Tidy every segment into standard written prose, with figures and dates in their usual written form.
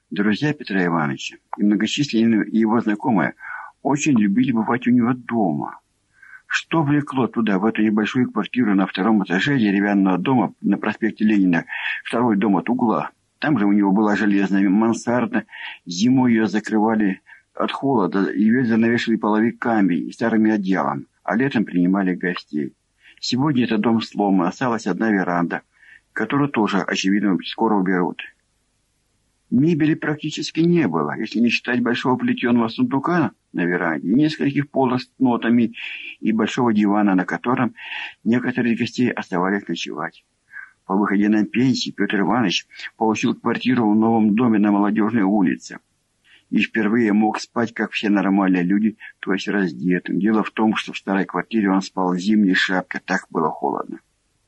Друзья Петра Ивановича и многочисленные его знакомые очень любили бывать у него дома. Что влекло туда, в эту небольшую квартиру на втором этаже деревянного дома на проспекте Ленина, второй дом от угла? Там же у него была железная мансарда, зимой ее закрывали от холода, ее занавешивали половиками и старыми одеялом, а летом принимали гостей. Сегодня это дом сломан, осталась одна веранда, которую тоже, очевидно, скоро уберут. Мебели практически не было, если не считать большого плетеного сундука на веранде, нескольких полок с нотами и большого дивана, на котором некоторые из гостей оставались ночевать. По выходе на пенсию Петр Иванович получил квартиру в новом доме на Молодежной улице. И впервые мог спать, как все нормальные люди, то есть раздетым. Дело в том, что в старой квартире он спал в зимней шапке, так было холодно.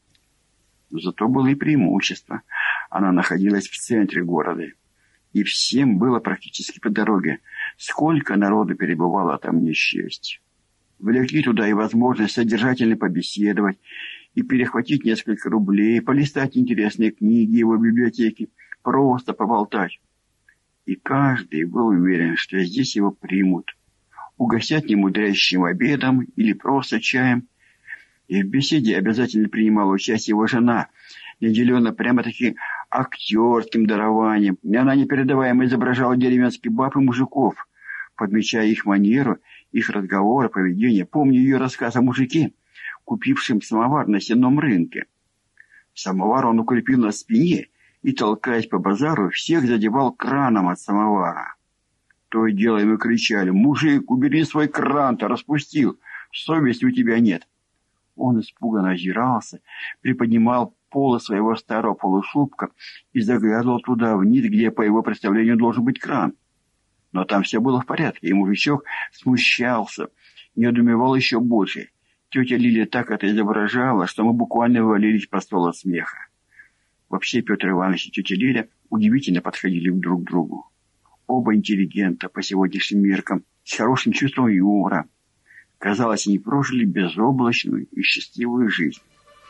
Но зато было и преимущество. Она находилась в центре города. И всем было практически по дороге. Сколько народу перебывало там, не счесть. Влекли туда и возможность содержательно побеседовать, и перехватить несколько рублей, полистать интересные книги его библиотеки, просто поболтать. И каждый был уверен, что здесь его примут, угостят немудрящим обедом или просто чаем. И в беседе обязательно принимала участие его жена, наделенная прямо-таки актерским дарованием. И она непередаваемо изображала деревенских баб и мужиков, подмечая их манеру, их разговоры, поведение. Помню ее рассказ о мужике, купившем самовар на сенном рынке. Самовар он укрепил на спине и, толкаясь по базару, всех задевал краном от самовара. То и дело ему кричали: «Мужик, убери свой кран, ты распустил, совести у тебя нет». Он испуганно озирался, приподнимал полы своего старого полушубка и заглядывал туда вниз, где, по его представлению, должен быть кран. Но там все было в порядке, и мужичок смущался, недоумевал еще больше. Тетя Лиля так это изображала, что мы буквально валились по столу от смеха. Вообще Петр Иванович и тетя Лиля удивительно подходили друг к другу. Оба интеллигента по сегодняшним меркам, с хорошим чувством юмора. Казалось, они прожили безоблачную и счастливую жизнь.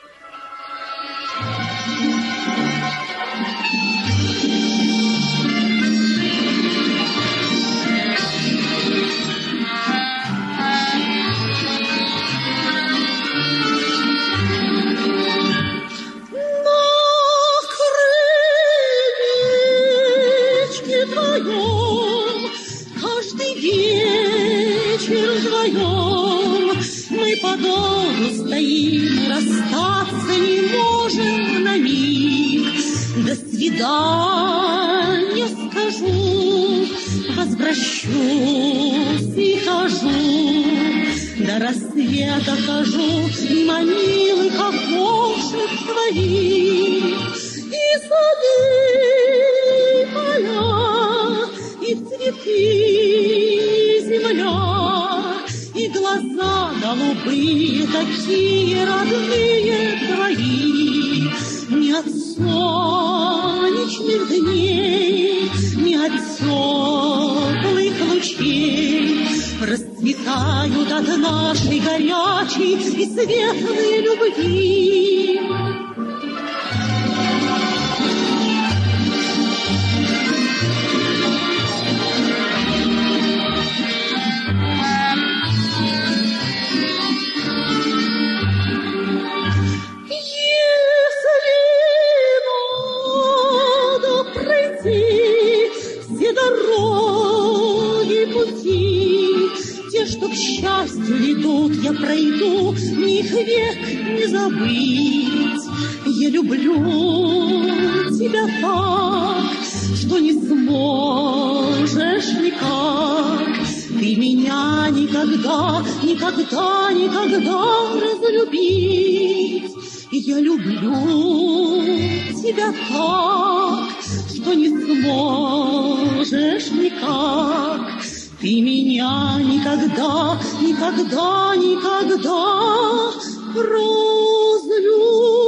Мы подолгу стоим, расстаться не можем на миг. До свидания скажу, возвращусь и хожу. До рассвета хожу мимо милых окошек твоих. И сады, и поля, и цветы, и земля, и глаза голубые, такие родные твои. Ни от солнечных дней, ни от теплых лучей расцветают от нашей горячей и светлой любви. К счастью ведут, я пройду, их век не забыть. Я люблю тебя так, что не сможешь никак. Ты меня никогда, никогда, никогда разлюбить. Я люблю тебя так, что не сможешь никак. Ты меня никогда, никогда, никогда разлюбишь.